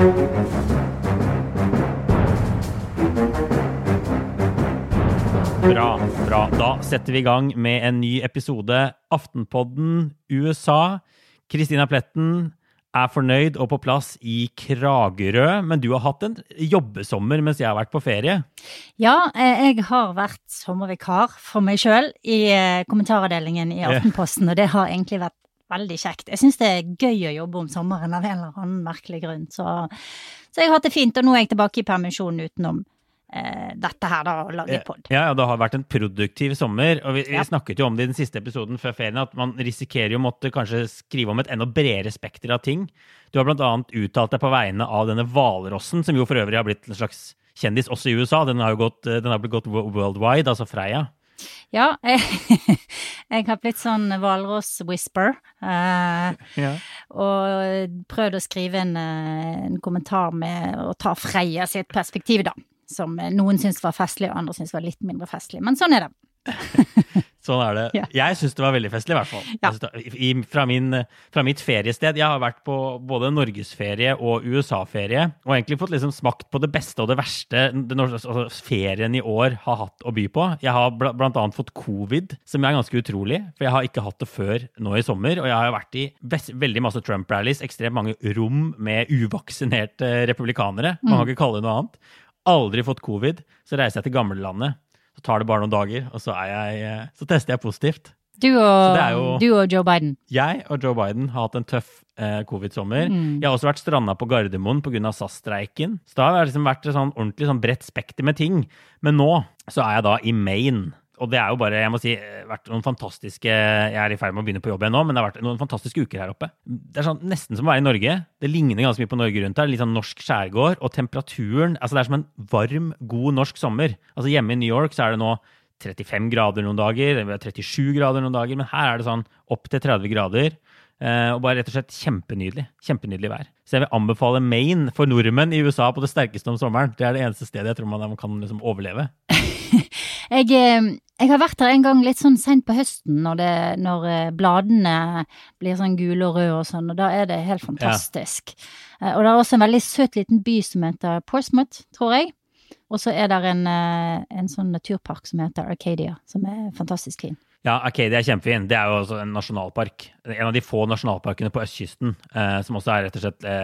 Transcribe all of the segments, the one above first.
Bra. Da setter vi I gang med en ny episode Aftenpodden USA. Kristina Pletten fornøyd og på plass I Kragerø, men du har hatt en jobbesommer mens jeg har vært på ferie. Ja, jeg har vært sommervikar for meg selv I kommentaravdelingen I Aftenposten, og det har egentlig vært veldig kjekt. Jeg synes det gøy å jobbe om sommeren av en eller annen merkelig grunn, så jeg har hatt det fint, og nå jeg tilbake I permisjon utenom dette her da, å lage podd. Ja, det har vært en produktiv sommer, og vi snakket jo om det I den siste episoden før ferien, at man risikerer jo å måtte kanskje skrive om et enda bredere spekter av ting. Du har blant annet uttalt deg på vegne av denne hvalrossen, som jo for øvrig har blitt en slags kjendis også I USA. Den har blitt gått worldwide, altså Freia. Ja, jeg har blitt sånn hvalross-whisper, og prøvd å skrive en kommentar med å ta Freia sitt perspektiv da. Som noen synes var festlig, og andre synes var litt mindre festlig. Men sånn det. Sånn det. Ja. Jeg synes det var veldig festlig I hvert fall. Ja. Fra mitt feriested. Jeg har vært på både Norgesferie og USA-ferie, og egentlig fått liksom smakt på det beste og det verste ferien I år har hatt å by på. Jeg har blant annet fått covid, som ganske utrolig, for jeg har ikke hatt det før nå I sommer, og jeg har vært I veldig masse Trump-rallies, ekstremt mange rom med uvaksinerte republikanere. Man kan ikke kalle det noe annet. Aldri fått covid, så reiser jeg til gamlelandet, så tar det bare noen dager, og så tester jeg positivt. Du og Joe Biden. Jeg og Joe Biden har hatt en tøff covid-sommer. Jeg har også vært strandet på Gardermoen på grunn av SAS-streiken, så da har jeg liksom vært sånn ordentlig sånn bredt spekter med ting. Men nå så jeg da I Maine, og det jo bare, jeg må si, vært noen fantastiske, jeg I ferd med å begynne på jobb nå, men det har vært noen fantastiske uker her oppe. Det sånn, nesten som å være I Norge. Det ligner ganske mye på Norge rundt her, litt sånn norsk skjærgård, og temperaturen, altså det som en varm, god norsk sommer. Altså hjemme I New York så det nå 35 grader noen dager, 37 grader noen dager, men her det sånn opp til 30 grader, og bare rett og slett kjempenydelig vær. Så jeg vil anbefale Maine for nordmenn I USA på det sterkeste om sommeren. Det det eneste stedet jeg tror man kan liksom overleve. Jeg har vært her en gang litt sånn sent på høsten når bladene blir sånn gule og røde og sånn, og da det helt fantastisk. Ja. Og det også en veldig søt liten by som heter Portsmouth, tror jeg. Og så det en sånn naturpark som heter Arcadia, som fantastisk fin. Ja, Arcadia kjempefin. Det jo også en nasjonalpark. En av de få nasjonalparkene på østkysten, som også rett og slett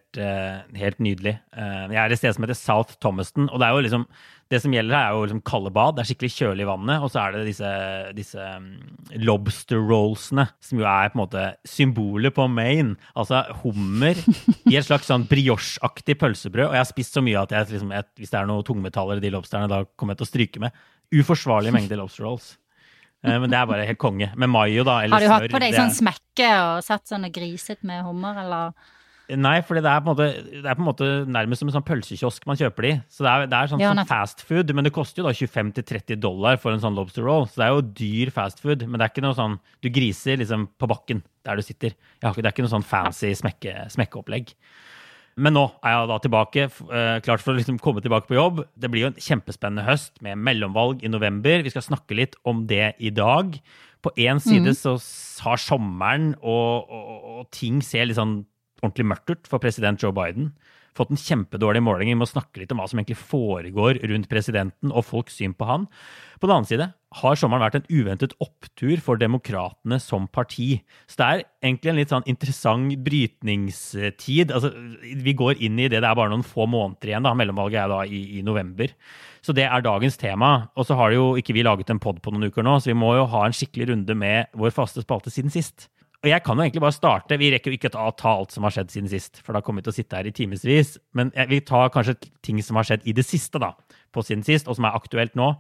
helt nydelig. Jeg et sted som heter South Thomaston, og det jo liksom, det som gjelder her jo liksom kalde bad, det skikkelig kjølig I vannet, og så det disse lobster rollsene, som jo på en måte symbolet på Maine. Altså hummer I et slags sånn brioche-aktig pølsebrød, og jeg har spist så mye at liksom, hvis det noen tungmetaller I de lobsterne, da kommer jeg til å stryke med. Uforsvarlig mengde lobster rolls. Men det bare helt konge. Med mayo da, eller smør. Har du hatt på deg det sånn smekke og satt sånn og griset med hummer, eller? Nei, for det på en måte nærmest som en sånn pølsekiosk man kjøper de. Så det sånn fast food, men det koster jo da $25-30 for en sånn lobster roll. Så det jo dyr fast food, men det ikke noe sånn, du griser liksom på bakken der du sitter. Det ikke noe sånn fancy smekkeopplegg. Men nå jeg da tilbake, klart for å liksom komme tilbake på jobb. Det blir jo en kjempespennende høst med mellomvalg I november. Vi skal snakke litt om det I dag. På en side så har sommeren og ting ser litt sånn ordentlig mørkt ut for president Joe Biden. Fått en kjempedårlig måling. Vi må snakke litt om hva som egentlig foregår rundt presidenten og folks syn på han. På den annen side har sommeren vært en uventet opptur for demokratene som parti. Så det egentlig en litt sånn interessant brytningstid. Altså, vi går inn I det bare noen få måneder igjen, da. Mellomvalget da I november. Så det dagens tema. Og så har jo ikke vi laget en podd på noen uker nå, så vi må jo ha en skikkelig runde med vår faste spalte siden sist. Og jeg kan jo egentlig bare starte, vi rekker jo ikke å ta alt som har skjedd siden sist, for da kommer vi til å sitte her I timesvis, men vi tar kanskje ting som har skjedd I det siste da, på siden sist, og som aktuelt nå.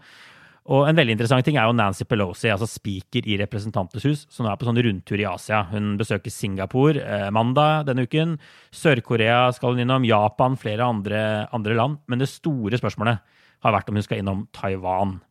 Og en veldig interessant ting jo Nancy Pelosi, altså speaker I representantens hus, som på sånn rundtur I Asia. Hun besøker Singapore mandag denne uken, Sør-Korea skal hun innom, Japan, flere andre land, men det store spørsmålet har vært om hun skal innom Taiwan.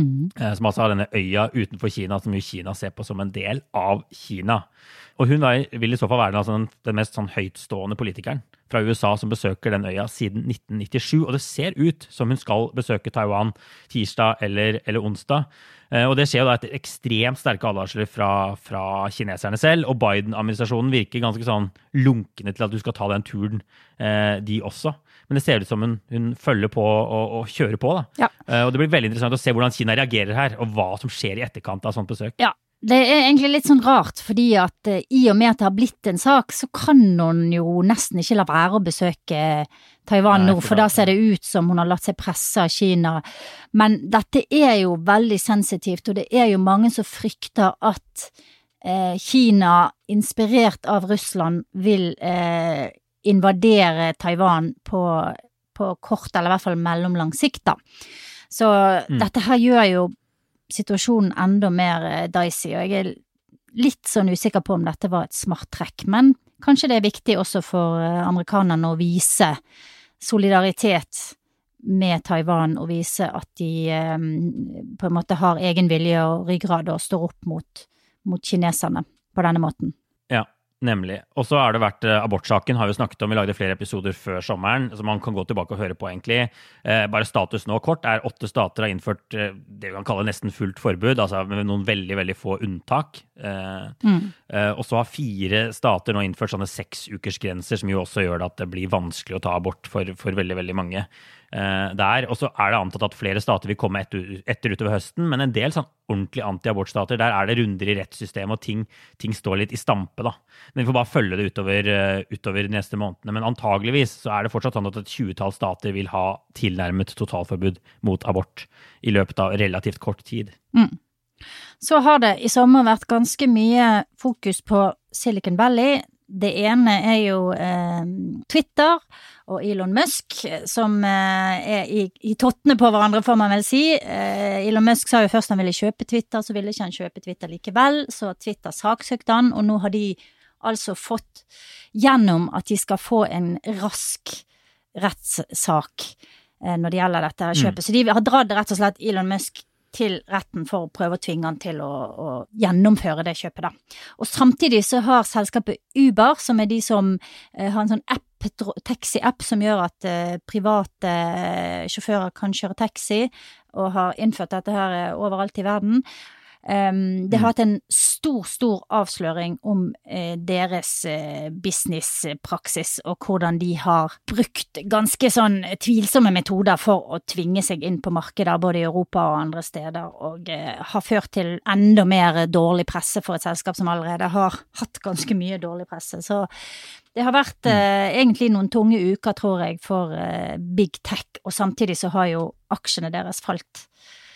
Som altså har denne øya utenfor Kina, som jo Kina ser på som en del av Kina. Og hun vil I så fall være den mest sånn høytstående politikeren fra USA som besøker den øya siden 1997, og det ser ut som hun skal besøke Taiwan tirsdag eller onsdag. Og det skjer jo da etter ekstremt sterke advarsler fra kineserne selv, og Biden-administrasjonen virker ganske sånn lunkende til at du skal ta den turen, de også. Men det ser ut som hun følger på og kjører på da. Ja. Og det blir veldig interessant å se hvordan Kina reagerer her, og hva som skjer i etterkant av sånt besøk. Ja. Det egentlig litt sånn rart, fordi at i og med at det har blitt en sak, så kan hun jo nesten ikke la være å besøke Taiwan nå, for da ser det ut som hun har latt seg presse av Kina. Men dette jo veldig sensitivt, og det jo mange som frykter at Kina, inspirert av Russland, vil invadere Taiwan på kort, eller i hvert fall mellomlang sikt da. Så dette her gjør jo situasjonen enda mer dicey, og jeg litt sånn usikker på om dette var et smart trekk, men kanskje det viktig også for amerikanerne å vise solidaritet med Taiwan, og vise at de på en måte har egen vilje og ryggrad og står opp mot kineserne på denne måten. Ja. Nemlig. Og så det vært abortsaken, har vi snakket om, vi lagde flere episoder før sommeren, så man kan gå tilbake og høre på egentlig. Bare status nå kort 8 stater har innført det vi kan kalle nesten fullt forbud, altså med noen veldig, veldig få unntak. Og så har 4 stater nå innført sånne 6-ukersgrenser, som jo også gjør det at det blir vanskelig å ta abort for veldig, veldig mange. Og så det antatt at flere stater vil komme etter utover høsten, men en del sånn ordentlig anti-abortstater, der det runder i rettssystemet, og ting står litt i stampe da. Men vi får bare følge det utover de neste månedene, men antageligvis så det fortsatt sånn at et 20-tall stater vil ha tilnærmet totalforbud mot abort i løpet av relativt kort tid. Så har det i sommer vært ganske mye fokus på Silicon Valley. Det ene jo Twitter og Elon Musk, som i tottene på hverandre, får man vel si. Elon Musk sa jo først han ville kjøpe Twitter, så ville ikke han kjøpe Twitter likevel, så Twitter saksøkte han, og nå har de altså fått gjennom at de skal få en rask rettssak når det gjelder dette kjøpet. Så de har dratt rett og slett Elon Musk til retten for å prøve å tvinge han til å gjennomføre det kjøpet da. Og samtidig så har selskapet Uber, som de som har en sånn taxi-app som gjør at private sjåfører kan kjøre taxi, og har innført dette her overalt i verden. Det har hatt en stor avsløring om deres businesspraksis, og hvordan de har brukt ganske sånn tvilsomme metoder for å tvinge seg inn på markeder, både i Europa og andre steder, og har ført til enda mer dårlig presse for et selskap som allerede har hatt ganske mye dårlig presse. Så det har vært egentlig noen tunge uker, tror jeg, for Big Tech, og samtidig så har jo aksjene deres falt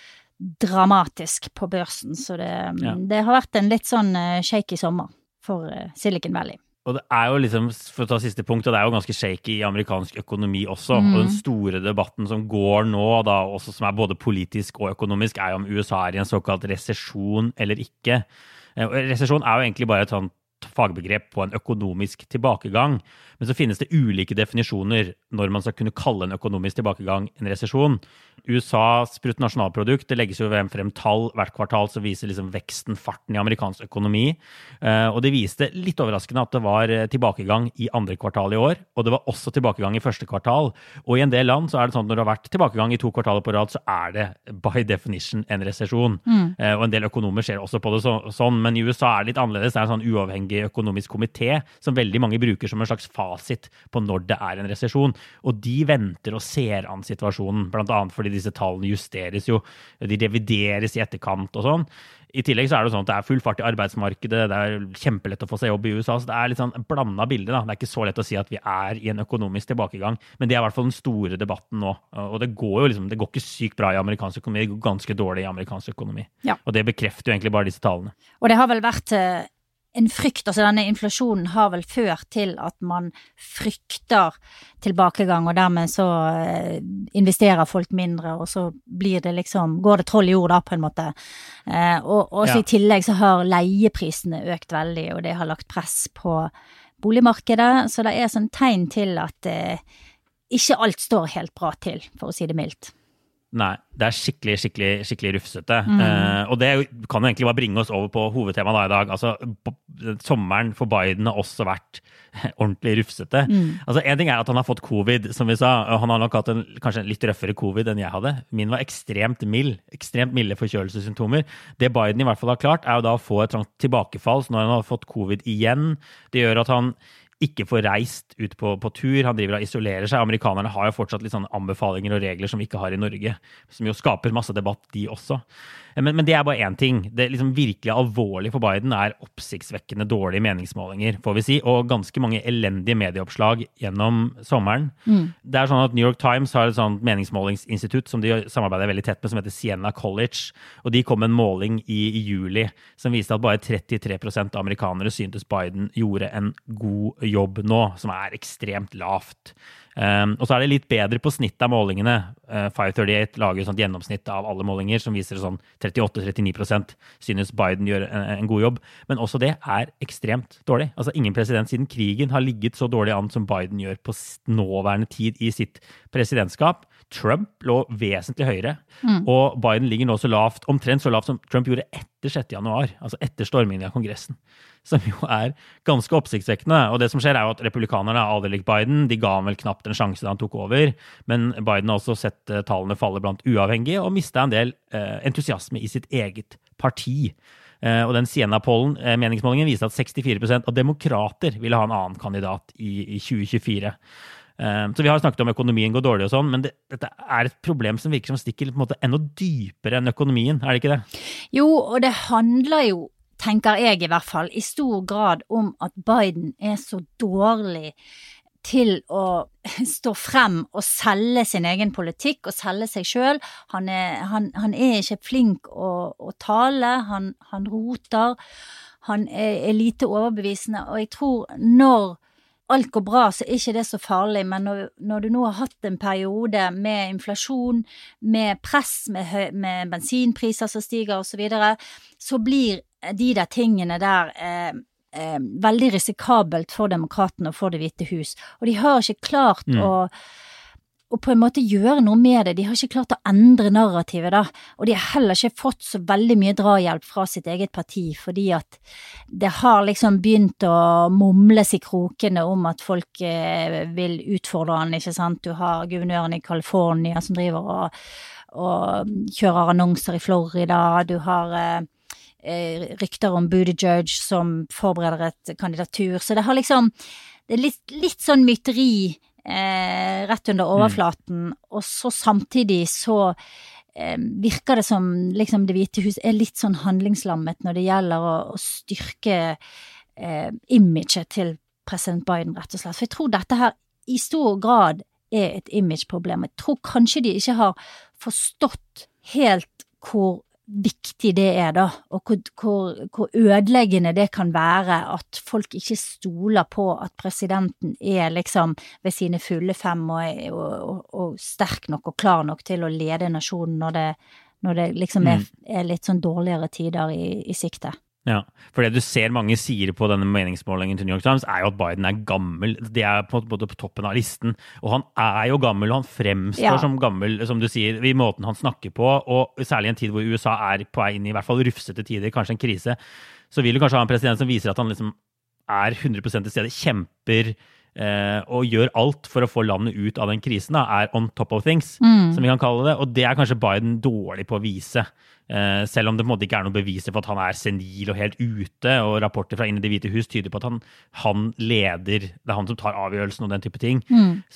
dramatisk på børsen, så det har vært en litt sånn shaky sommer for Silicon Valley. Og det jo liksom, for å ta siste punkt, og det jo ganske shaky i amerikansk økonomi også, og den store debatten som går nå, da, også som både politisk og økonomisk, jo om USA i en såkalt resesjon eller ikke. Resesjon jo egentlig bare et sånt fagbegrep på en økonomisk tilbakegang, men så finnes det ulike definisjoner når man skal kunne kalle en økonomisk tilbakegang en resesjon. USAs bruttonasjonalprodukt, det legges jo frem tall hvert kvartal som viser liksom veksten, farten i amerikansk økonomi, og det viste litt overraskende at det var tilbakegang i andre kvartal i år, og det var også tilbakegang i første kvartal, og i en del land så det sånn at når det har vært tilbakegang i 2 kvartaler på rad, så det by definition en resesjon, og en del økonomer ser også på det sånn, men i USA det litt annerledes, det en sånn uavhengig økonomisk komité som veldig mange bruker som en slags fasit på når det en resesjon, og de venter og ser an situasjonen, blant annet fordi disse tallene justeres jo, de revideres i etterkant og sånn. I tillegg så det sånn at det full fart i arbeidsmarkedet, det kjempelett å få seg jobb i USA, så det litt sånn blandet bilde da. Det ikke så lett å si at vi i en økonomisk tilbakegang, men det i hvert fall den store debatten nå, og det går jo liksom, det går ikke sykt bra i amerikansk økonomi, det går ganske dårlig i amerikansk økonomi, og det bekrefter jo egentlig bare disse tallene. Og det har vel vært en frykt, altså denne inflasjonen har vel ført til at man frykter tilbakegang, og dermed så investerer folk mindre, og så blir det liksom, går det troll i jord da på en måte. Og også i tillegg så har leieprisene økt veldig, og det har lagt press på boligmarkedet, så det sånn tegn til at ikke alt står helt bra til, for å si det mildt. Nei, det skikkelig rufsete. Og det kan jo egentlig bare bringe oss over på hovedtemaet da i dag. Altså, sommeren for Biden har også vært ordentlig rufsete. Altså, en ting at han har fått covid, som vi sa. Han har nok hatt kanskje en litt røffere covid enn jeg hadde. Min var ekstremt milde forkjølelsessymptomer. Det Biden i hvert fall har klart, jo da å få et tilbakefall, så når han har fått covid igjen, det gjør at han ikke får reist ut på tur, han driver og isolerer seg. Amerikanerne har jo fortsatt litt sånne anbefalinger og regler som vi ikke har i Norge, som jo skaper masse debatt, de også. Men det bare en ting. Det liksom virkelig alvorlige for Biden oppsiktsvekkende dårlige meningsmålinger, får vi si, og ganske mange elendige medieoppslag gjennom sommeren. Det sånn at New York Times har et sånt meningsmålingsinstitutt som de samarbeider veldig tett med, som heter Siena College, og de kom med en måling i juli som viste at bare 33% av amerikanere syntes Biden gjorde en god jobb nå, som ekstremt lavt. Og så det litt bedre på snitt av målingene. 538 lager sånn gjennomsnitt av alle målinger, som viser sånn 38-39% synes Biden gjør en god jobb. Men også det ekstremt dårlig. Altså ingen president siden krigen har ligget så dårlig an som Biden gjør på nåværende tid i sitt presidentskap. Trump lå vesentlig høyere, og Biden ligger nå så lavt, omtrent så lavt som Trump gjorde etter 6. januar, altså etter stormingen av Kongressen, som jo ganske oppsiktsvekkende. Og det som skjer jo at republikanerne aldri likt Biden, de ga han vel knapt en sjanse da han tok over, men Biden har også sett tallene falle blant uavhengige, og mistet en del entusiasme i sitt eget parti. Og den Siena-pollen, meningsmålingen, viste at 64% av demokrater ville ha en annen kandidat i 2024. Så vi har snakket om økonomien går dårlig og sånn, men dette et problem som virker som stikker på en måte enda dypere enn økonomien, det ikke det? Jo, og det handler jo, tenker jeg i hvert fall, i stor grad om at Biden så dårlig til å stå frem og selge sin egen politikk og selge seg selv. Han ikke flink å tale, han roter, han lite overbevisende, og jeg tror når alt går bra, så ikke det så farlig, men når du nå har hatt en periode med inflasjon, med press, med bensinpriser som stiger og så videre, så blir de der tingene der veldig risikabelt for demokratene og for Det hvite hus. Og de har ikke klart å på en måte gjøre noe med det. De har ikke klart å endre narrativet da, og de har heller ikke fått så veldig mye drahjelp fra sitt eget parti, fordi at det har liksom begynt å mumles i krokene om at folk vil utfordre han, ikke sant? Du har guvernøren i California som driver og kjører annonser i Florida, du har rykter om Buttigieg som forbereder et kandidatur, så det har liksom, det litt sånn myteri rett under overflaten, og så samtidig så virker det som liksom Det hvite hus litt sånn handlingslammet når det gjelder å styrke imaget til president Biden, rett og slett. For jeg tror dette her i stor grad et imageproblem. Jeg tror kanskje de ikke har forstått helt hvor viktig det da, og hvor ødeleggende det kan være at folk ikke stoler på at presidenten liksom ved sine fulle 5 og sterk nok og klar nok til å lede nasjonen når det liksom litt sånn dårligere tider i sikte. Ja, for det du ser mange sier på denne meningsmålingen til New York Times jo at Biden gammel. Det på toppen av listen, og han jo gammel, og han fremstår som gammel, som du sier, i måten han snakker på, og særlig i en tid hvor USA på vei inn i hvert fall rufsete tider, kanskje en krise, så vil du kanskje ha en president som viser at han liksom 100% til stede, kjemper og gjør alt for å få landet ut av den krisen, on top of things, som vi kan kalle det, og det kanskje Biden dårlig på å vise. Selv om det på en måte ikke noe beviser for at han senil og helt ute, og rapporter fra inne i Det hvite hus tyder på at han leder, det han som tar avgjørelsen og den type ting.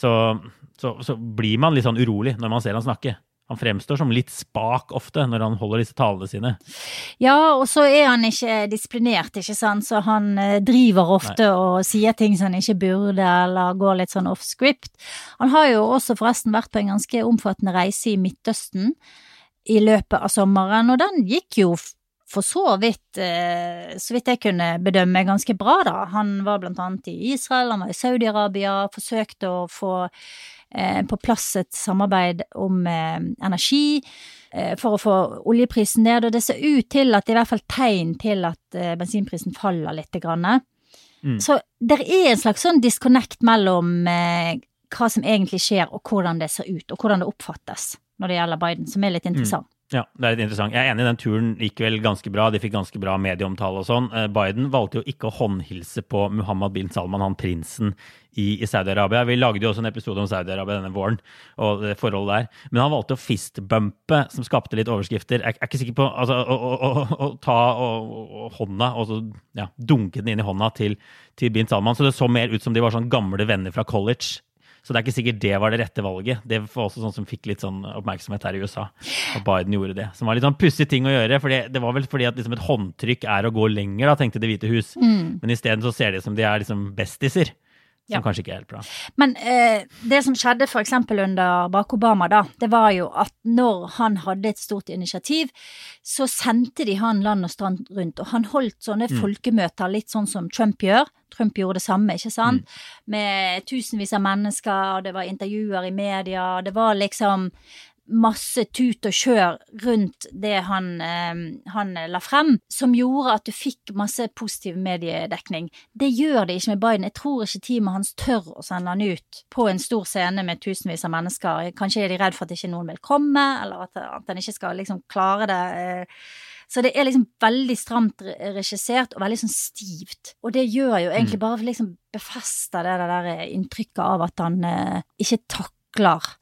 Så blir man litt sånn urolig når man ser han snakke. Han fremstår som litt spak ofte når han holder disse talene sine. Ja, og så han ikke disiplinert, ikke sant? Så han driver ofte og sier ting som han ikke burde, eller går litt sånn off-script. Han har jo også forresten vært på en ganske omfattende reise i Midtøsten i løpet av sommeren, og den gikk jo for så vidt jeg kunne bedømme ganske bra da. Han var blant annet i Israel, han var i Saudi-Arabia, forsøkte å få på plass et samarbeid om energi for å få oljeprisen ned, og det ser ut til at det i hvert fall tegn til at bensinprisen faller litt grann. Så det en slags sånn disconnect mellom hva som egentlig skjer og hvordan det ser ut, og hvordan det oppfattes. når det gjelder Biden, som litt interessant. Ja, det litt interessant. Jeg enig, den turen gikk vel ganske bra. De fikk ganske bra medieomtale og sånn. Biden valgte jo ikke å håndhilse på Mohammed bin Salman, han prinsen i Saudi-Arabia. Vi lagde jo også en episode om Saudi-Arabia denne våren, og det forholdet der. Men han valgte å fistbumpe, som skapte litt overskrifter. Jeg ikke sikker på altså, å ta hånda og så, dunke den inn i hånda til bin Salman. Så det så mer ut som de var sånn gamle venner fra college. Så det ikke sikkert det var det rette valget. Det var også sånn som fikk litt sånn oppmerksomhet her i USA, at Biden gjorde det. Som var litt sånn pussig ting å gjøre, for det var vel fordi at liksom et håndtrykk å gå lenger, da, tenkte Det hvite hus. Men i stedet så ser de som de liksom bestiser. Som kanskje ikke helt bra. Men det som skjedde for eksempel under Barack Obama da, det var jo at når han hadde et stort initiativ, så sendte de han land og strand rundt, og han holdt sånne folkemøter litt sånn som Trump gjør. Trump gjorde det samme, ikke sant? Med tusenvis av mennesker, og det var intervjuer i media, det var liksom masse tut og kjør rundt det han la frem, som gjorde at du fikk masse positiv mediedekning. Det gjør det ikke med Biden. Jeg tror ikke teamet hans tør å sende han ut på en stor scene med tusenvis av mennesker. Kanskje de redd for at ikke noen vil komme, eller at han ikke skal liksom klare det. Så det liksom veldig stramt regissert og veldig sånn stivt. Og det gjør jo egentlig bare for liksom befeste det der inntrykket av at han ikke takler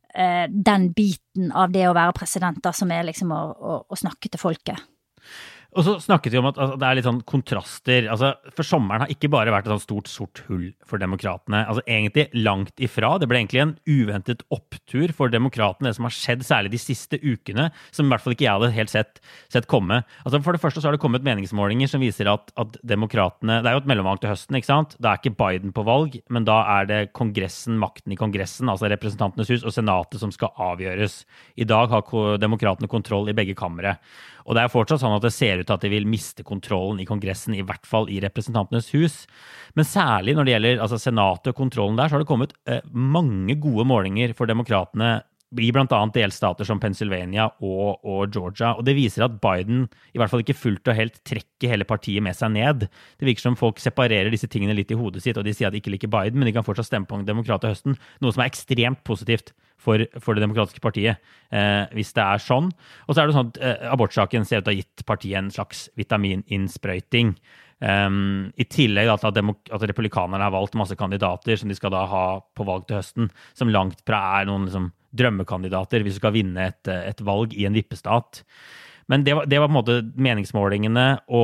den biten av det å være president da, som liksom å snakke til folket. Og så snakket vi om at det litt sånn kontraster. Altså, for sommeren har ikke bare vært et sånn stort sort hull for demokratene. Altså, egentlig langt ifra. Det ble egentlig en uventet opptur for demokratene, det som har skjedd særlig de siste ukene, som i hvert fall ikke jeg hadde helt sett komme. Altså, for det første så har det kommet meningsmålinger som viser at demokratene, det jo et mellomvalg til høsten, ikke sant? Da ikke Biden på valg, men da det Kongressen, makten i Kongressen, altså representantenes hus og senatet som skal avgjøres. I dag har demokratene kontroll i begge kamre. Og det fortsatt sånn at det ser ut til at de vil miste kontrollen i Kongressen, i hvert fall i representantenes hus. Men særlig når det gjelder senatet og kontrollen der, så har det kommet mange gode målinger for demokratene i blant annet delstater som Pennsylvania og Georgia. Og det viser at Biden i hvert fall ikke fullt og helt trekker hele partiet med seg ned. Det virker som folk separerer disse tingene litt i hodet sitt, og de sier at de ikke liker Biden, men de kan fortsatt stemme på en demokrat til høsten, noe som ekstremt positivt for det demokratiske partiet, hvis det sånn. Og så det sånn at abortsaken ser ut til å ha gitt partiet en slags vitamininnsprøyting. I tillegg til at republikanerne har valgt masse kandidater som de skal da ha på valg til høsten, som langt fra noen liksom drømmekandidater hvis du skal vinne et valg i en vippestat. Men det var på en måte meningsmålingene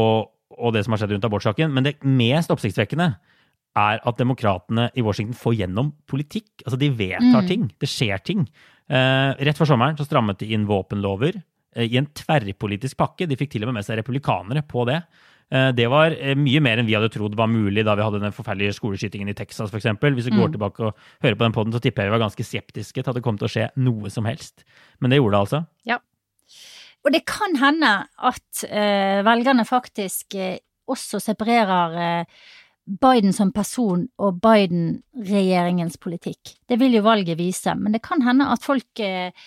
og det som har skjedd rundt abortsaken. Men det mest oppsiktsvekkende at demokratene i Washington får gjennom politikk. Altså de vedtar ting, det skjer ting. Rett for sommeren så strammet de inn våpenlover i en tverrpolitisk pakke. De fikk til og med seg republikanere på det. Det var mye mer enn vi hadde trodd var mulig da vi hadde den forferdelige skoleskytingen i Texas, for eksempel. Hvis vi går tilbake og hører på den podden, så tipper jeg vi var ganske skeptiske til at det kom til å skje noe som helst. Men det gjorde det altså. Ja. Og det kan hende at velgerne faktisk også separerer Biden som person og Biden-regjeringens politikk. Det vil jo valget vise, men det kan hende at folk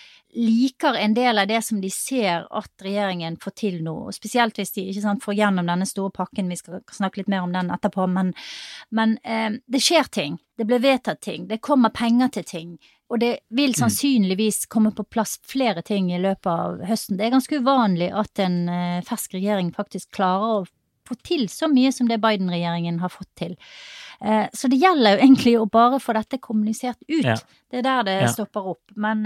liker en del av det som de ser at regjeringen får til nå, og spesielt hvis de ikke får gjennom denne store pakken, vi skal snakke litt mer om den etterpå, men det skjer ting, det blir vedtatt ting, det kommer penger til ting, og det vil sannsynligvis komme på plass flere ting i løpet av høsten. Det ganske uvanlig at en fersk regjering faktisk klarer å få til så mye som det Biden-regjeringen har fått til. Så det gjelder jo egentlig å bare få dette kommunisert ut. Ja. Det der det stopper opp. Men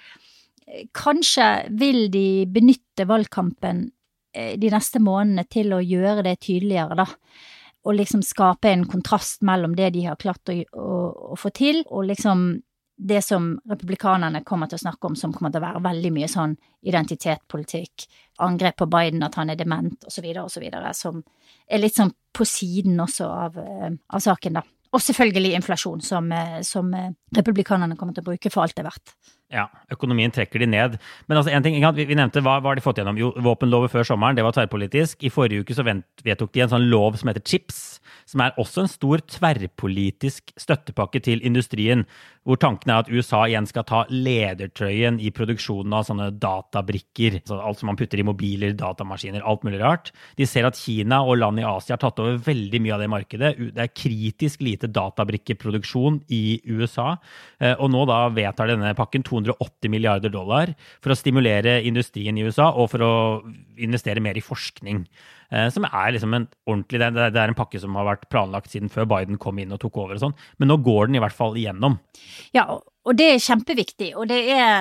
kanskje vil de benytte valgkampen de neste månedene til å gjøre det tydeligere da. Og liksom skape en kontrast mellom det de har klart å få til, og liksom det som republikanerne kommer til å snakke om, som kommer til å være veldig mye sånn identitetspolitikk, angrep på Biden, at han dement, og så videre, som litt sånn på siden også av saken da. Og selvfølgelig inflasjon, som republikanerne kommer til å bruke for alt det verdt. Ja, økonomien trekker de ned. Men altså en ting, vi nevnte, hva har de fått gjennom? Jo, våpenlover før sommeren, det var tverrpolitisk. I forrige uke så vedtok de en sånn lov som heter CHIPS, som også en stor tverrpolitisk støttepakke til industrien, hvor tanken at USA igjen skal ta ledertrøyen i produksjonen av sånne databrikker, altså alt som man putter i mobiler, datamaskiner, alt mulig rart. De ser at Kina og land i Asia har tatt over veldig mye av det markedet. Det kritisk lite databrikkeproduksjon i USA, og nå da vedtar denne pakken 280 milliarder dollar for å stimulere industrien i USA og for å investere mer i forskning. Som liksom en ordentlig, det en pakke som har vært planlagt siden før Biden kom inn og tok over og sånn, men nå går den i hvert fall igjennom. Ja, og det kjempeviktig, og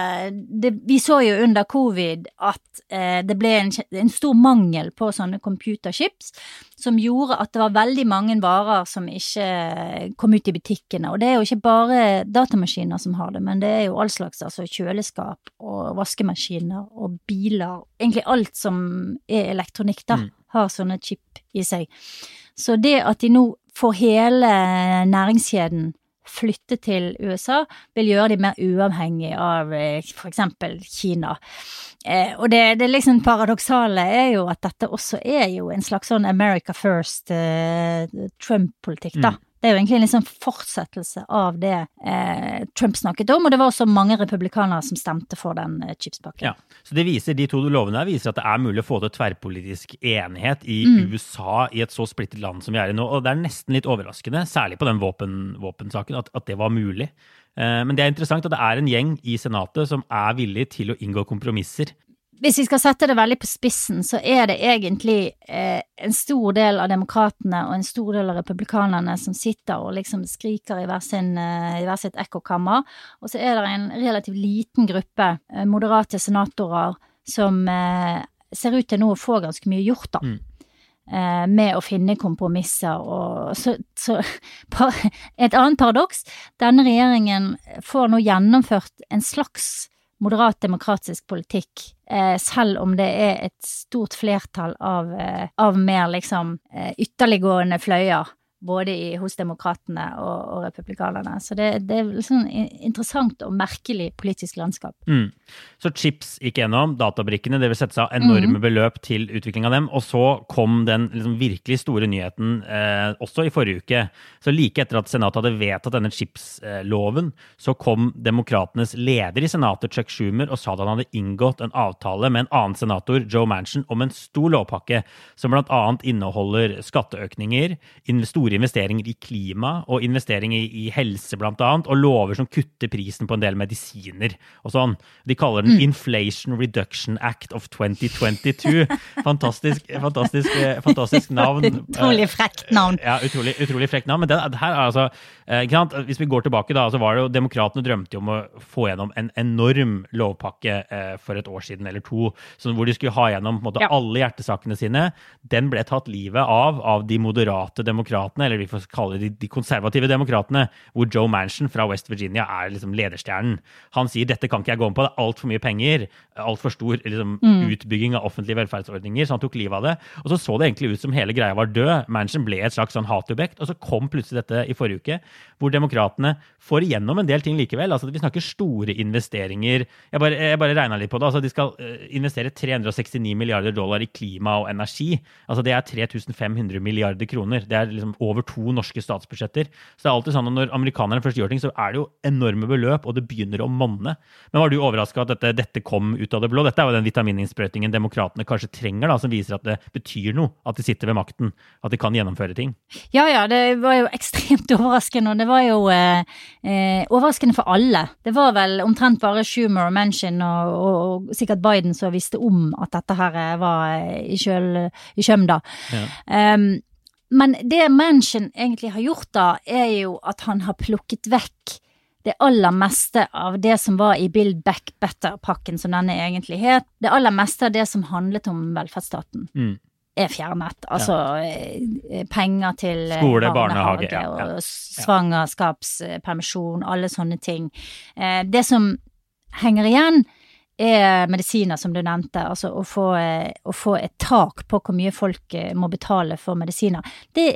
vi så jo under covid at det ble en stor mangel på sånne computerchips, som gjorde at det var veldig mange varer som ikke kom ut i butikkene, og det jo ikke bare datamaskiner som har det, men det jo all slags, altså kjøleskap og vaskemaskiner og biler, egentlig alt som elektronikk da, har sånne chip i seg. Så det at de nå får hele næringskjeden flytte til USA, vil gjøre de mer uavhengig av for eksempel Kina. Og det liksom paradoksale jo at dette også jo en slags sånn America First Trump-politikk da. Det jo egentlig en liksom fortsettelse av det Trump snakket om, og det var også mange republikanere som stemte for den chipspakken. Ja, så det viser, de to lovene viser at det mulig å få til tverrpolitisk enighet i USA i et så splittet land som vi i nå, og det nesten litt overraskende, særlig på den våpensaken, at det var mulig. Men det interessant at det en gjeng i senatet som villig til å inngå kompromisser. Hvis vi skal sette det veldig på spissen, så det egentlig en stor del av demokratene og en stor del av republikanerne som sitter og liksom skriker i hver sitt ekkokammer, og så det en relativt liten gruppe moderate senatorer som ser ut til nå å få ganske mye gjort da. Med å finne kompromisser og så et annet paradoks, denne regjeringen får nå gjennomført en slags moderat demokratisk politikk, selv om det et stort flertall av mer liksom ytterliggående fløyer, både hos demokratene og republikanerne. Så det liksom interessant og merkelig politisk landskap. Så chips gikk gjennom, databrikkene, det vil sette seg enorme beløp til utvikling av dem, og så kom den liksom virkelig store nyheten også i forrige uke. Så like etter at senatet hadde vedtatt denne chipsloven, så kom demokratenes leder i senatet, Chuck Schumer, og sa at han hadde inngått en avtale med en annen senator, Joe Manchin, om en stor lovpakke, som blant annet inneholder skatteøkninger, store investeringer i klima og investeringer i helse blant annet, og lover som kutter prisen på en del medisiner og sånn. De kaller den Inflation Reduction Act of 2022. Fantastisk navn. Utrolig frekt navn. Ja, utrolig frekt navn. Men det her altså, ikke sant? Hvis vi går tilbake da, så var det jo, demokratene drømte om å få gjennom en enorm lovpakke for et år siden eller to, hvor de skulle ha gjennom på en måte, alle hjertesakene sine. Den ble tatt livet av de moderate demokratene, eller vi får kalle det de konservative demokratene, hvor Joe Manchin fra West Virginia liksom lederstjernen. Han sier, dette kan ikke jeg gå med på, det alt for mye penger, alt for stor liksom, utbygging av offentlige velferdsordninger, så han tok livet av det. Og så det egentlig ut som hele greia var død. Manchin ble et slags sånn hatobjekt, og så kom plutselig dette i forrige uke, hvor demokratene får igjennom en del ting likevel. Altså, vi snakker store investeringer. Jeg bare regnet litt på det. Altså, de skal investere 369 milliarder dollar i klima og energi. Altså, det 3500 milliarder kroner. Det liksom over 2 norske statsbudsjetter. Så det alltid sånn at når amerikanerne først gjør ting, så det jo enorme beløp, og det begynner å monne. Men var du overrasket at dette kom ut av det blå? Dette jo den vitamininnsprøytingen demokratene kanskje trenger, da, som viser at det betyr noe, at de sitter ved makten, at de kan gjennomføre ting. Ja, det var jo ekstremt overraskende, og det var jo overraskende for alle. Det var vel omtrent bare Schumer og Manchin og sikkert Biden som visste om at dette her var i kjøm da. Ja. Men det Manchin egentlig har gjort da, jo at han har plukket vekk det aller meste av det som var i Build Back Better-pakken, som denne egentlig het. Det aller meste av det som handlet om velferdsstaten. Fjernet. Altså penger til skole, barnehage og svangerskapspermisjon, alle sånne ting. Det som henger igjen medisiner, som du nevnte, altså å få et tak på hvor mye folk må betale for medisiner. Det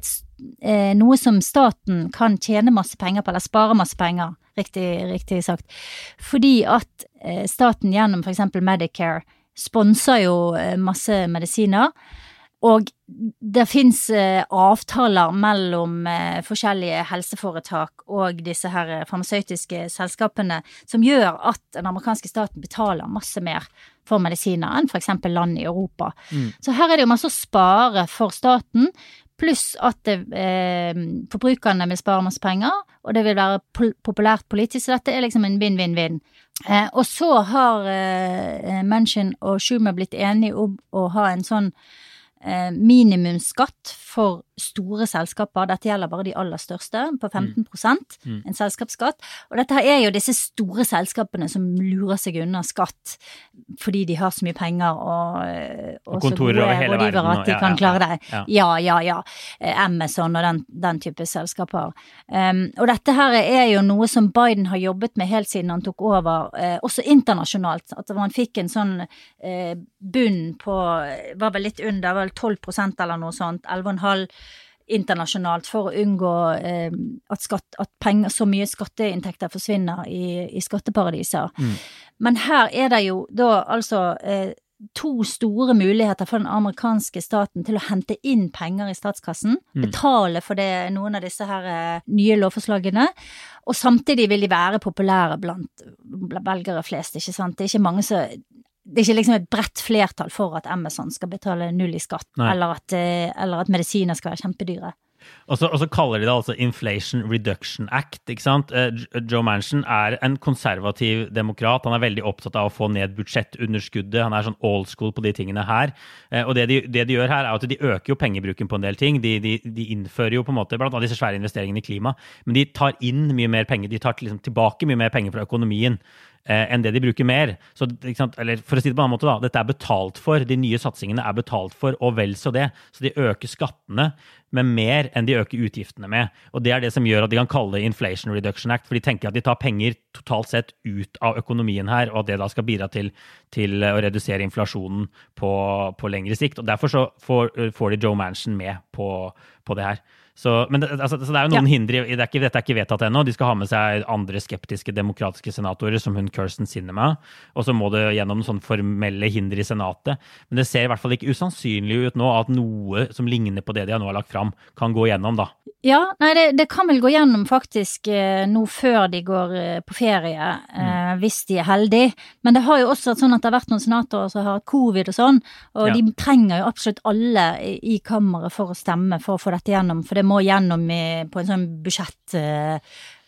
noe som staten kan tjene masse penger på, eller spare masse penger, riktig sagt. Fordi at staten gjennom for eksempel Medicare sponser jo masse medisiner, og det finnes avtaler mellom forskjellige helseforetak og disse her farmasøytiske selskapene som gjør at den amerikanske staten betaler masse mer for medisiner enn for eksempel land i Europa. Så her det jo masse å spare for staten, pluss at forbrukerne vil spare masse penger, og det vil være populært politisk, så dette liksom en vinn-vinn-vinn. Og så har Manchin og Schumer blitt enige om å ha en sånn minimumsskatt for store selskaper. Dette gjelder bare de aller største, på 15%, en selskapsskatt. Og dette her jo disse store selskapene som lurer seg unna skatt, fordi de har så mye penger og kontorer over hele verden. At de kan klare det. Ja. Amazon og den type selskaper. Og dette her jo noe som Biden har jobbet med helt siden han tok over, også internasjonalt, at man fikk en sånn bunn på, var vel litt under, var vel 12% eller noe sånt, 11,5% internasjonalt for å unngå at penger, så mye skatteinntekter forsvinner i skatteparadiser. Men her det jo da altså to store muligheter for den amerikanske staten til å hente inn penger i statskassen, betale for det, noen av disse her nye lovforslagene, og samtidig vil de være populære blant velgere flest, ikke sant? Det ikke mange som det ikke liksom et bredt flertall for at Amazon skal betale null i skatt, eller at medisiner skal være kjempedyre. Og så kaller de det altså Inflation Reduction Act, ikke sant? Joe Manchin en konservativ demokrat, han veldig opptatt av å få ned budsjettunderskuddet, han sånn old school på de tingene her, og det de gjør her at de øker jo pengebruken på en del ting, de innfører jo på en måte, blant annet disse svære investeringene i klima, men de tar inn mye mer penger, de tar liksom tilbake mye mer penger fra økonomien, enn det de bruker mer. Så, ikke sant? Eller for å si det på en annen måte da, dette betalt for, de nye satsingene betalt for, og vel så det. Så de øker skattene med mer enn de øker utgiftene med. Og det det som gjør at de kan kalle det Inflation Reduction Act, for de tenker at de tar penger totalt sett ut av økonomien her, og at det da skal bidra til å redusere inflasjonen på lengre sikt. Og derfor så får de Joe Manchin med på det her. Men det jo noen hindre, dette ikke vedtatt ennå, de skal ha med seg andre skeptiske demokratiske senatorer, som hun Kirsten Sinema, og så må det gjennom sånn formelle hinder i senatet, men det ser i hvert fall ikke usannsynlig ut nå at noe som ligner på det de nå har lagt fram, kan gå gjennom da. Ja, nei, det kan vel gå gjennom faktisk nå før de går på ferie, hvis de heldige, men det har jo også sånn at det har vært noen senatorer som har hatt covid og sånn, og de trenger jo absolutt alle i kammeret for å stemme, for å få dette gjennom, for det må gjennom på en sånn budsjettbill,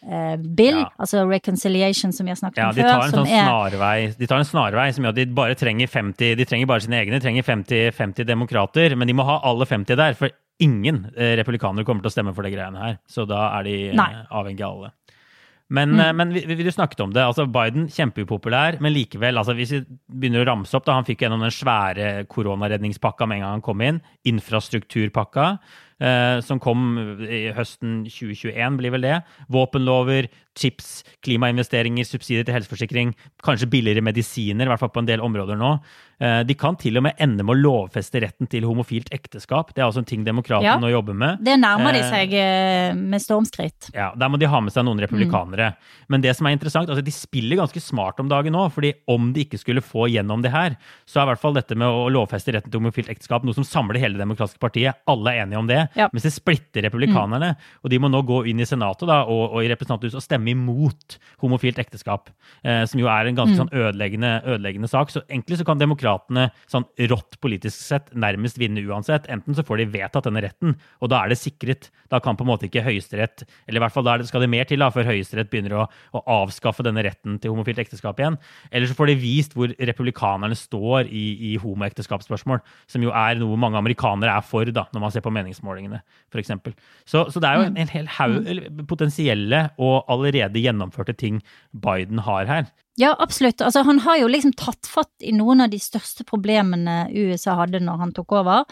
altså reconciliation som vi har snakket om før. Ja, de tar en sånn snarvei, som gjør at de bare trenger 50, de trenger bare sine egne, de trenger 50 demokrater, men de må ha alle 50 der, for ingen republikanere kommer til å stemme for det greiene her, så da de avhengig av alle. Men vi snakket om det, altså Biden kjempeupopulær, men likevel, altså hvis vi begynner å ramse opp da, han fikk gjennom den svære koronaredningspakka med en gang han kom inn, infrastrukturpakka, som kom i høsten 2021, blir vel det. Våpenlover, chips, klimainvesteringer, subsidier til helseforsikring, kanskje billigere medisiner, i hvert fall på en del områder nå. De kan til og med ende med å lovfeste retten til homofilt ekteskap. Det også en ting demokratene nå jobber med. Det nærmer de seg med stormskritt. Ja, der må de ha med seg noen republikanere. Men det som interessant, altså de spiller ganske smart om dagen nå, fordi om de ikke skulle få gjennom det her, så i hvert fall dette med å lovfeste retten til homofilt ekteskap, noe som samler hele det demokratiske partiet. Alle enige om det. Mens det splitter republikanerne, og de må nå gå inn i senatet da, og i representanthuset og stemme imot homofilt ekteskap, som jo en ganske sånn ødeleggende sak. Så egentlig så kan demokratene sånn rått politisk sett nærmest vinne uansett. Enten så får de vedtatt denne retten, og da det sikret. Da kan på en måte ikke Høyesterett, eller i hvert fall da skal det mer til da, før Høyesterett begynner å avskaffe denne retten til homofilt ekteskap igjen. Eller så får de vist hvor republikanerne står i homoekteskapsspørsmål, som jo noe mange amerikanere for da, når man ser på meningsmålingene, for eksempel. Så det jo en hel haug potensielle og allerede gjennomførte ting Biden har her. Ja, absolutt. Altså, han har jo liksom tatt fatt i noen av de største problemene USA hadde når han tok over.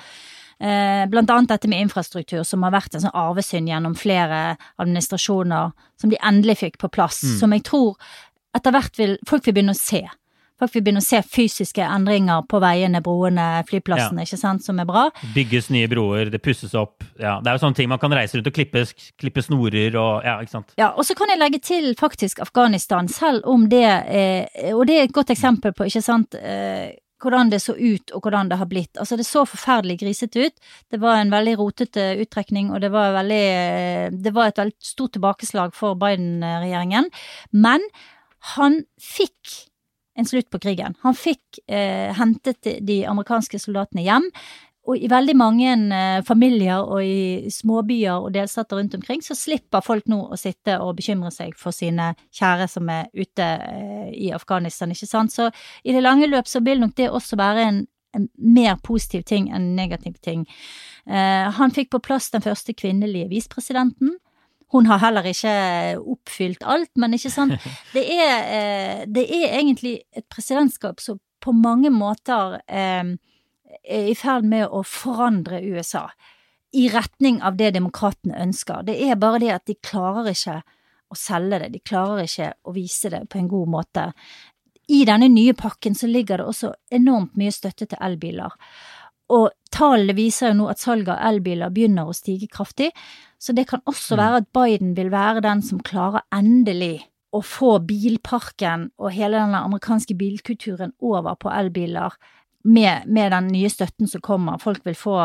Blant annet dette med infrastruktur, som har vært en sånn arvesynd gjennom flere administrasjoner, som de endelig fikk på plass, som jeg tror etter hvert folk vil begynne å se. Folk vil begynne å se fysiske endringer på veiene, broene, flyplassene, ikke sant, som bra. Bygges nye broer, det pusses opp. Ja, det jo sånne ting man kan reise rundt og klippe snorer og ikke sant. Ja, og så kan jeg legge til faktisk Afghanistan, selv om det og det et godt eksempel på, ikke sant, hvordan det så ut og hvordan det har blitt. Altså det så forferdelig griset ut. Det var en veldig rotete uttrekning, og det var et veldig stort tilbakeslag for Biden-regjeringen. Men han fikk en slutt på krigen. Han fikk hentet de amerikanske soldatene hjem, Og i veldig mange familier og i småbyer og delstater rundt omkring, så slipper folk nå å sitte og bekymre seg for sine kjære som ute i Afghanistan, ikke sant? Så i det lange løp så vil nok det også være en mer positiv ting enn negativ ting. Han fikk på plass den første kvinnelige visepresidenten. Hun har heller ikke oppfylt alt, men ikke sant? Det er egentlig et presidentskap som på mange måter i ferd med å forandre USA i retning av det demokratene ønsker. Det er bare det at de klarer ikke å selge det, de klarer ikke å vise det på en god måte. I denne nye pakken så ligger det også enormt mye støtte til elbiler. Og tallene viser jo nå at salget av elbiler begynner å stige kraftig, så det kan også være at Biden vil være den som klarer endelig å få bilparken og hele denne amerikanske bilkulturen over på elbiler med den nye støtten som kommer. Folk vil få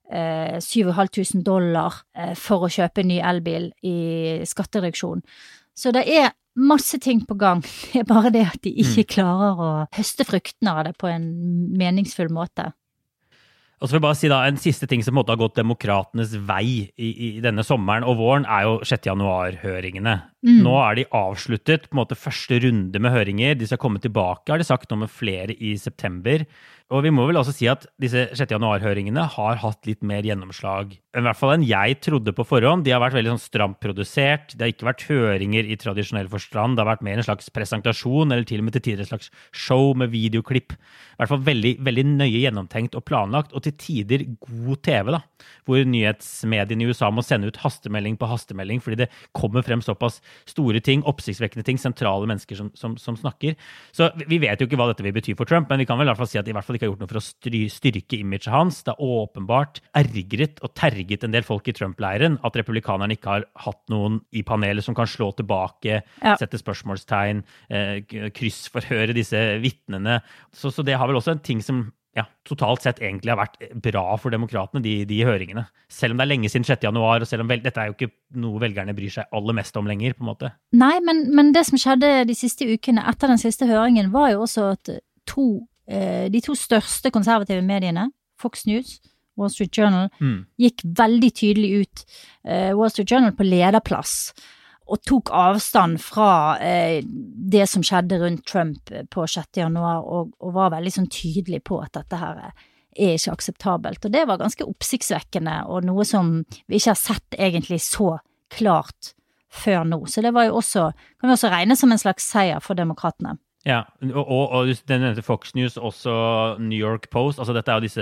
$7,500 for å kjøpe en ny elbil i skattereduksjon. Så det er masse ting på gang. Det er bare det at de ikke klarer å høste fruktene av det på en meningsfull måte. Og så vil jeg bare si da, en siste ting som på en måte har gått demokratenes vei i denne sommeren og våren jo 6. januar-høringene. Nå de avsluttet på en måte første runde med høringer. De skal komme tilbake, har de sagt noe med flere i september. Og vi må vel også si at disse 6. januar-høringene har hatt litt mer gjennomslag, i hvert fall enn jeg trodde på forhånd. De har vært veldig sånn stramt produsert, det har ikke vært høringer i tradisjonell forstand, det har vært mer en slags presentasjon, eller til og med til tider et slags show med videoklipp. I hvert fall veldig, veldig nøye gjennomtenkt og planlagt, og til tider god TV da, hvor nyhetsmediene i USA må sende ut hastemelding på hastemelding, fordi det kommer frem såpass store ting, oppsiktsvekkende ting, sentrale mennesker som snakker. Så vi vet jo ikke hva dette vil bety for Trump, men vi kan vel i hvert fall si at i hvert fall ikke har gjort noe for å styrke imaget hans. Det har åpenbart ergret og terget en del folk i Trump-leiren at republikanerne ikke har hatt noen i panelet som kan slå tilbake, sette spørsmålstegn, kryssforhøre disse vittnene. Så det har vel også en ting som totalt sett egentlig har vært bra for demokratene, de høringene. Selv om det lenge siden 6. januar, og selv om dette jo ikke noe velgerne bryr seg aller mest om lenger, på en måte. Nei, men det som skjedde de siste ukene etter den siste høringen var jo også at de to største konservative mediene, Fox News, Wall Street Journal, gikk veldig tydelig ut. Wall Street Journal på lederplass, og tok avstand fra det som skjedde rundt Trump på 6. januar, og var veldig sånn tydelig på at dette her ikke akseptabelt. Og det var ganske oppsiktsvekkende, og noe som vi ikke har sett egentlig så klart før nå. Så det var jo også, kan vi også regne som en slags seier for demokratene. Ja, og den nevnte Fox News, også New York Post, altså dette jo disse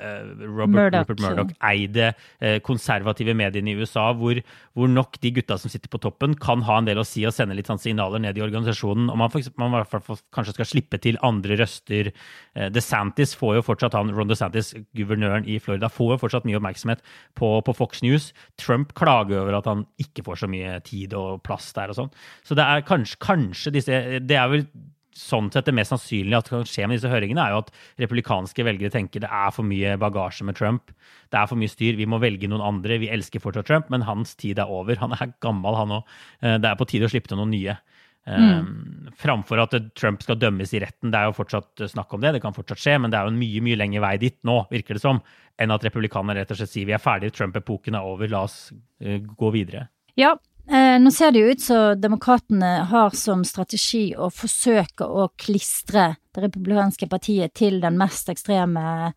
Rupert Murdoch-eide konservative mediene i USA, hvor nok de gutta som sitter på toppen kan ha en del å si og sende litt sånn signaler ned i organisasjonen, og man i hvert fall kanskje skal slippe til andre røster. DeSantis får jo fortsatt, Ron DeSantis, guvernøren i Florida, får jo fortsatt mye oppmerksomhet på Fox News. Trump klager over at han ikke får så mye tid og plass der og sånn. Så det kanskje disse, det vel sånn sett det mest sannsynlig at kan skje med disse høringene jo at republikanske velgere tenker det for mye bagasje med Trump, det for mye styr, vi må velge noen andre, vi elsker fortsatt Trump, men hans tid over, han gammel han også, det på tide å slippe til noen nye. Framfor at Trump skal dømmes i retten, det jo fortsatt snakk om det kan fortsatt skje, men det jo en mye, mye lengre vei dit nå, virker det som, enn at republikanerne rett og slett sier vi ferdige, Trump-epoken over, la oss gå videre. Ja, nå ser det jo ut så demokratene har som strategi å forsøke å klistre det republikanske partiet til den mest ekstreme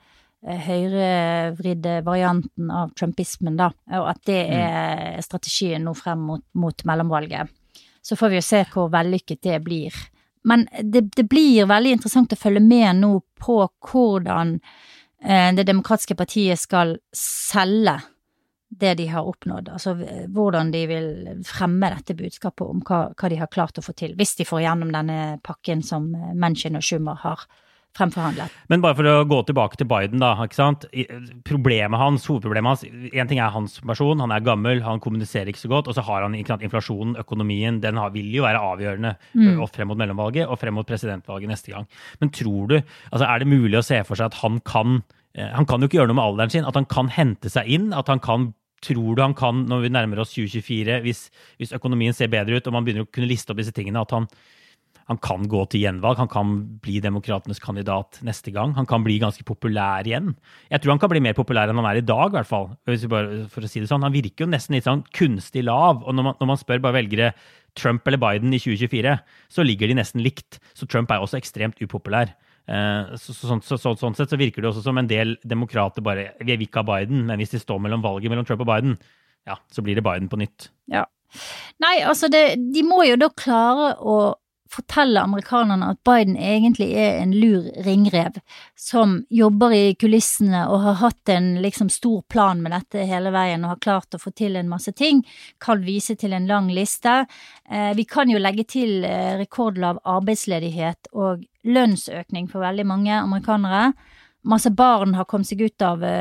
høyrevridde varianten av trumpismen da, og at det strategien nå frem mot mellomvalget. Så får vi jo se hvor vellykket det blir. Men det blir veldig interessant å følge med nå på hvordan det demokratiske partiet skal selge det de har oppnådd, altså hvordan de vil fremme dette budskapet om hva de har klart å få til, hvis de får gjennom denne pakken som Manchin og Schumer har fremforhandlet. Men bare for å gå tilbake til Biden da, ikke sant? Hovedproblemet hans, en ting hans person, han gammel, han kommuniserer ikke så godt, og så har han inflasjonen, økonomien, den vil jo være avgjørende frem mot mellomvalget og frem mot presidentvalget neste gang. Men tror du, altså det mulig å se for seg at han kan jo ikke gjøre noe med alderen sin, at han kan hente seg inn, at han kan, tror du han kan, når vi nærmer oss 2024, hvis økonomien ser bedre ut, og man begynner å kunne liste opp disse tingene, at Han kan gå til gjenvalg, han kan bli demokratenes kandidat neste gang, han kan bli ganske populær igjen. Jeg tror han kan bli mer populær enn han i dag, I hvert fall, for å si det sånn. Han virker jo nesten litt sånn kunstig lav, og når man spør bare velgere Trump eller Biden i 2024, så ligger de nesten likt. Så Trump også ekstremt upopulær. Sånn sett så virker det også som en del demokrater bare, vi vil ikke ha Biden, men hvis de står mellom valget mellom Trump og Biden, ja, så blir det Biden på nytt. Ja. Nei, altså de må jo da klare å fortelle amerikanerne at Biden egentlig en lur ringrev som jobber i kulissene og har hatt en liksom stor plan med dette hele veien og har klart å få til en masse ting, kan vise til en lang liste. Vi kan jo legge til rekordlav arbeidsledighet og lønnsøkning for veldig mange amerikanere. Masse barn har kommet seg ut av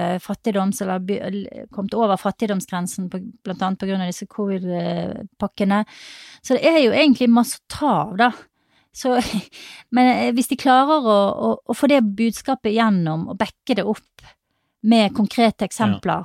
eller kommet over fattigdomsgrensen blant annet på grunn av disse covid-pakkene. Så det jo egentlig masse å ta av da. Så, men hvis de klarer å få det budskapet gjennom og backe det opp med konkrete eksempler,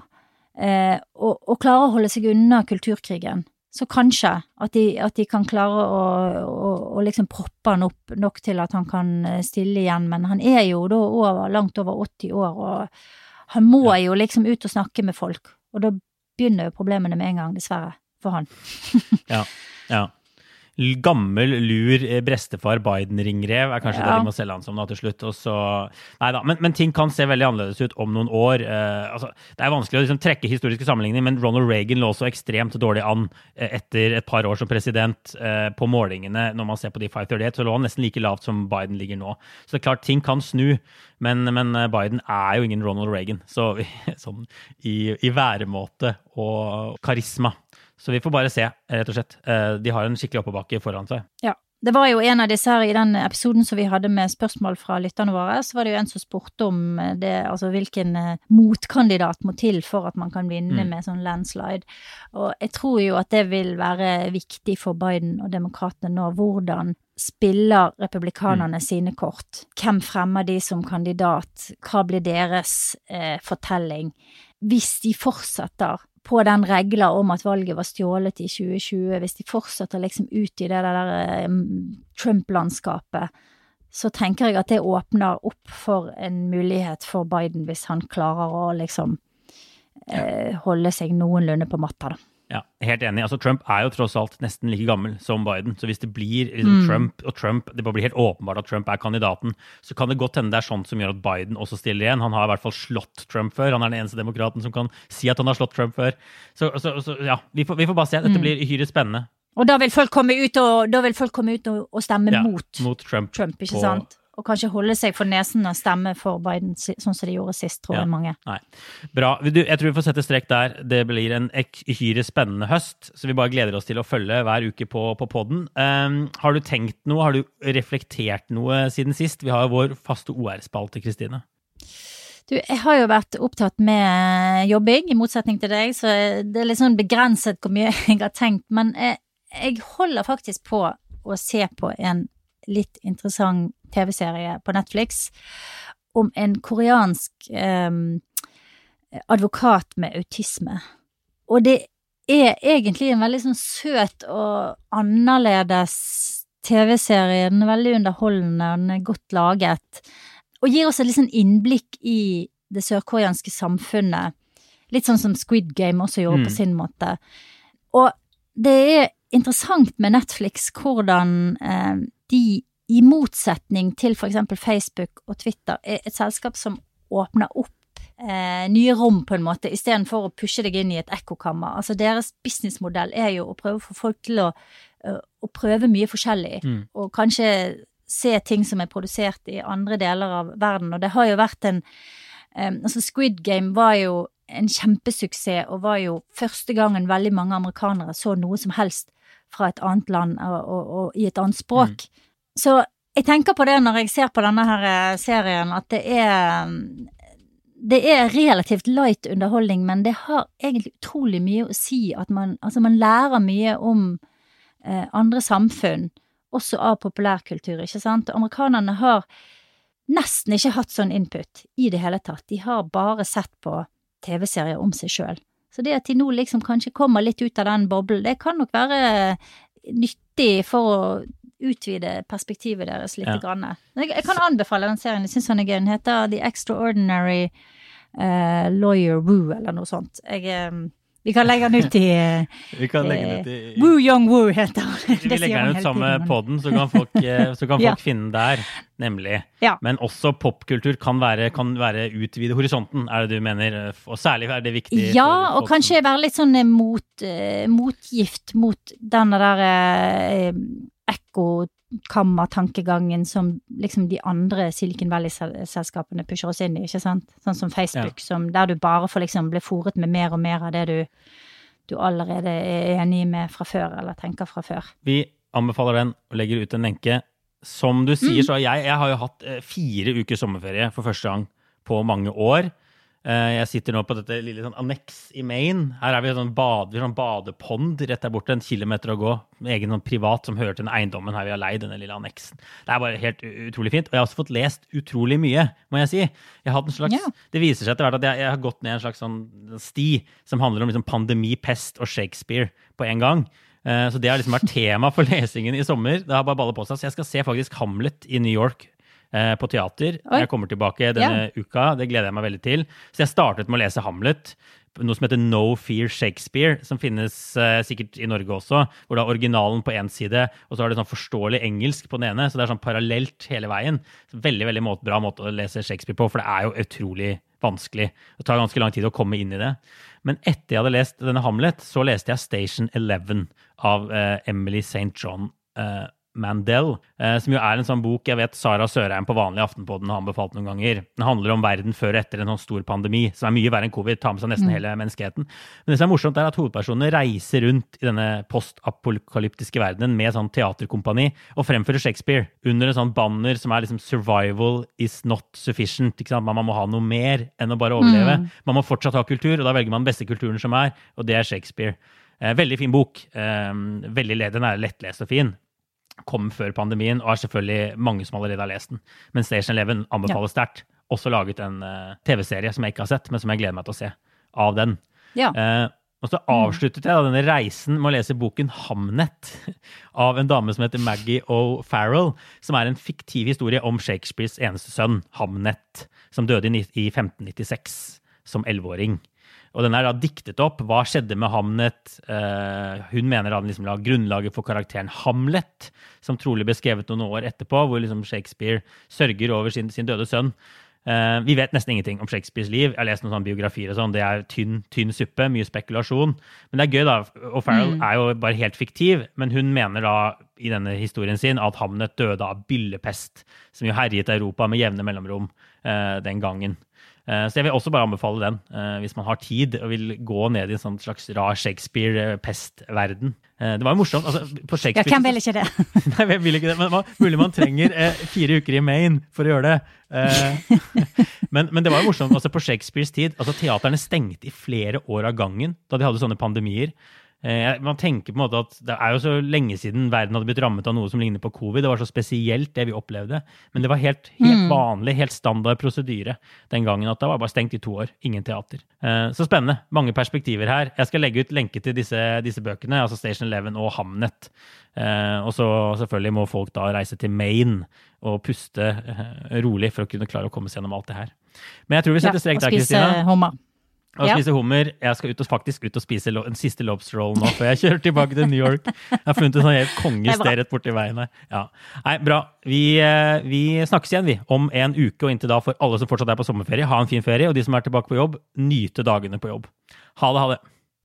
og klarer å holde seg unna kulturkrigen, så kanskje at de kan klare å liksom proppe han opp nok til at han kan stille igjen, men han jo da langt over 80 år, og han må jo liksom ut og snakke med folk, og da begynner jo problemene med en gang, dessverre, for han. Ja. Gammel, lur brestefar Biden-ringrev kanskje det de må selge han som da til slutt, og så, neida, men ting kan se veldig annerledes ut om noen år. Altså, det vanskelig å liksom trekke historiske sammenligninger, men Ronald Reagan lå så ekstremt dårlig an etter et par år som president på målingene. Når man ser på de 538, så lå han nesten like lavt som Biden ligger nå. Så det klart, ting kan snu, men Biden jo ingen Ronald Reagan, så sånn, i væremåte og karisma. Så vi får bare se, rett og slett. De har en skikkelig oppebakke foran seg. Ja, det var jo en av disse her i den episoden som vi hadde med spørsmål fra lytterne våre, så var det jo en som spurte om det, altså hvilken motkandidat må til for at man kan vinne med sånn landslide. Og jeg tror jo at det vil være viktig for Biden og demokratene nå, hvordan spiller republikanerne sine kort? Hvem fremmer de som kandidat? Hva blir deres fortelling? Hvis de fortsetter på den regla om at valget var stjålet i 2020, hvis de fortsetter liksom ut i det der Trump-landskapet, så tenker jeg at det åpner opp for en mulighet for Biden hvis han klarer å liksom holde seg noenlunde på matta da. Ja, helt enig. Altså, Trump jo tross alt nesten like gammel som Biden, så hvis det blir liksom Trump, det blir helt åpenbart at Trump kandidaten, så kan det godt hende det sånt som gjør at Biden også stiller igjen. Han har i hvert fall slått Trump før, han den eneste demokraten som kan si at han har slått Trump før. Så ja, vi får bare se. Dette blir uhyre spennende. Og da vil folk komme ut og stemme mot Trump, ikke sant? Og kanskje holde seg for nesen og stemme for Biden, sånn som de gjorde sist, tror jeg mange. Nei. Bra. Jeg tror vi får sette strek der. Det blir en uhyre spennende høst, så vi bare gleder oss til å følge hver uke på podden. Har du tenkt noe? Har du reflektert noe siden sist? Vi har vår faste OR-spalte, Kristine. Du, jeg har jo vært opptatt med jobbing, i motsetning til deg, så det litt sånn begrenset hvor mye jeg har tenkt, men jeg holder faktisk på å se på en litt interessant TV-serie på Netflix om en koreansk advokat med autisme. Og det egentlig en veldig sånn søt og annerledes TV-serie. Den veldig underholdende, den godt laget, og gir oss et litt sånn innblikk i det sørkoreanske samfunnet. Litt sånn som Squid Game også gjorde på sin måte. Og det interessant med Netflix hvordan de i motsetning til for eksempel Facebook og Twitter et selskap som åpner opp nye rom på en måte, i stedet for å pushe deg inn i et ekkokammer. Altså deres businessmodell jo å prøve å få folk til å prøve mye forskjellig, og kanskje se ting som produsert i andre deler av verden. Og det har jo vært altså Squid Game var jo en kjempesuksess, og var jo første gangen veldig mange amerikanere så noe som helst fra et annet land og i et annet språk. Så jeg tenker på det når jeg ser på denne her serien, at det relativt light underholdning, men det har egentlig utrolig mye å si at man lærer mye om andre samfunn, også av populærkultur, ikke sant? Amerikanerne har nesten ikke hatt sånn input i det hele tatt. De har bare sett på TV-serier om seg selv. Så det at de nå liksom kanskje kommer litt ut av den boblen, det kan nok være nyttig for å utvide perspektivet deres litt grann. Jeg kan anbefale den serien, jeg synes han gøy. Den heter The Extraordinary Lawyer Woo, eller noe sånt. Vi kan legge den ut i Woo Young Woo heter han. Vi legger den ut sammen med podden, så kan folk finne den der, nemlig. Ja. Men også popkultur kan være utvide horisonten, er det du mener? Og særlig er det viktig. Ja, og kanskje være litt sånn motgift mot denne der ekkokammertankegangen som liksom de andre Silicon Valley-selskapene pusher oss inn i, ikke sant? Sånn som Facebook, der du bare får liksom bli foret med mer og mer av det du allerede enig med fra før, eller tenker fra før. Vi anbefaler den og legger ut en lenke. Som du sier, så jeg har jo hatt 4 ukers sommerferie for første gang på mange år. Jeg sitter nå på dette lille sånn anneks i Maine. Her vi sånn badepond rett der borte, 1 kilometer å gå. Egen sånn privat som hører til den eiendommen her vi har leid, denne lille anneksen. Det bare helt utrolig fint. Og jeg har også fått lest utrolig mye, må jeg si. Jeg har en slags, Det viser seg etter hvert at jeg har gått ned en slags sånn sti som handler om liksom pandemi, pest og Shakespeare på en gang. Så det har liksom vært tema for lesingen i sommer. Det har bare ballet på seg. Så jeg skal se faktisk Hamlet i New York på teater. Jeg kommer tilbake denne uka. Det gleder jeg meg veldig til. Så jeg startet med å lese Hamlet, noe som heter No Fear Shakespeare, som finnes sikkert i Norge også, hvor det originalen på en side, og så har det sånn forståelig engelsk på den ene, så det sånn parallelt hele veien. Veldig, veldig bra måte å lese Shakespeare på, for det jo utrolig vanskelig. Det tar ganske lang tid å komme inn i det. Men etter jeg hadde lest denne Hamlet, så leste jeg Station 11 av Emily St. John Mandel, som jo en sånn bok jeg vet Sara Sørheim på vanlig Aftenpodden har anbefalt noen ganger. Den handler om verden før og etter en sånn stor pandemi, som mye verre enn covid, tar med seg nesten hele menneskeheten. Men det som morsomt at hovedpersonene reiser rundt i denne postapokalyptiske verdenen med sånn teaterkompani og fremfører Shakespeare under en sånn banner som liksom survival is not sufficient, ikke sant? Man må ha noe mer enn å bare overleve. Man må fortsatt ha kultur, og da velger man den beste kulturen som og det Shakespeare. Veldig fin bok. Den lettlest og fin. Kom før pandemien, og selvfølgelig mange som allerede har lest den. Men Station 11 anbefales sterkt. Også laget en TV-serie som jeg ikke har sett, men som jeg gleder meg til å se av den. Og så avsluttet jeg denne reisen med å lese boken Hamnet av en dame som heter Maggie O'Farrell, som en fiktiv historie om Shakespeares eneste sønn, Hamnet, som døde i 1596 som 11-åring. Og den da diktet opp. Hva skjedde med Hamnet? Hun mener han liksom la grunnlaget for karakteren Hamlet, som trolig ble skrevet noen år etterpå, hvor liksom Shakespeare sørger over sin døde sønn. Vi vet nesten ingenting om Shakespeares liv. Jeg har lest noen sånne biografier og sånn. Det tynn suppe, mye spekulasjon. Men det gøy da. O'Farrell jo bare helt fiktiv, men hun mener da i denne historien sin at Hamnet døde av byllepest, som jo herjet Europa med jevne mellomrom den gangen. Så jeg vil også bare anbefale den, hvis man har tid og vil gå ned i en sånn slags rar Shakespeare-pestverden. Det var jo morsomt. Altså, på Shakespeare... Jeg kan vel ikke det. Nei, jeg vil ikke det. Men mulig man trenger 4 uker i Maine for å gjøre det. Men det var jo morsomt. Altså, på Shakespeares tid, altså teaterne stengte i flere år av gangen, da de hadde sånne pandemier. Man tenker på en måte at det jo så lenge siden verden hadde blitt rammet av noe som ligner på covid. Det var så spesielt det vi opplevde. Men det var helt vanlig, helt standard prosedyre den gangen at det var bare stengt i 2 år. Ingen teater. Så spennende. Mange perspektiver her. Jeg skal legge ut lenke til disse bøkene, altså Station 11 og Hamnet. Og så selvfølgelig må folk da reise til Maine og puste rolig for å kunne klare å komme seg gjennom alt det her. Men jeg tror vi setter strek der, Kristina. Og spise hummer. Og spise hummer. Jeg skal faktisk ut og spise en siste lobster roll nå, før jeg kjører tilbake til New York. Jeg har funnet en sånn helt kongested rett borti veien her. Ja. Nei, bra. Vi snakkes igjen, om en uke, og inntil da for alle som fortsatt på sommerferie, ha en fin ferie, og de som tilbake på jobb, nyte dagene på jobb. Ha det.